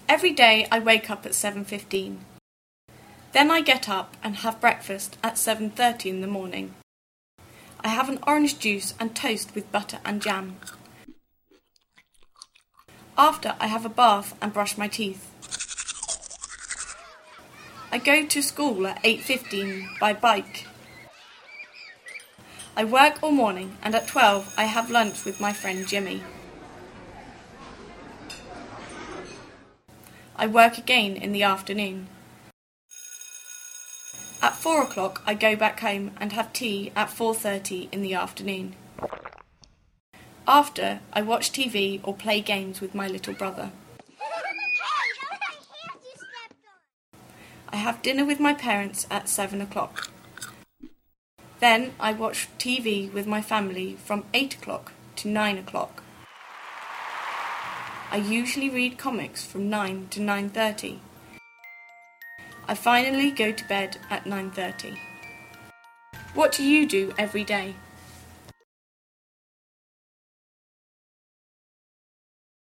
Every day I wake up at 7:15. Then I get up and have breakfast at 7:30 in the morning. I have an orange juice and toast with butter and jam. After, I have a bath and brush my teeth. I go to school at 8:15 by bike. I work all morning, and at 12 I have lunch with my friend Jimmy. I work again in the afternoon. At 4 o'clock I go back home and have tea at 4:30 in the afternoon. After, I watch TV or play games with my little brother. I have dinner with my parents at 7 o'clock. Then I watch TV with my family from 8 o'clock to 9 o'clock. I usually read comics from 9 to 9:30. I finally go to bed at 9:30. What do you do every day?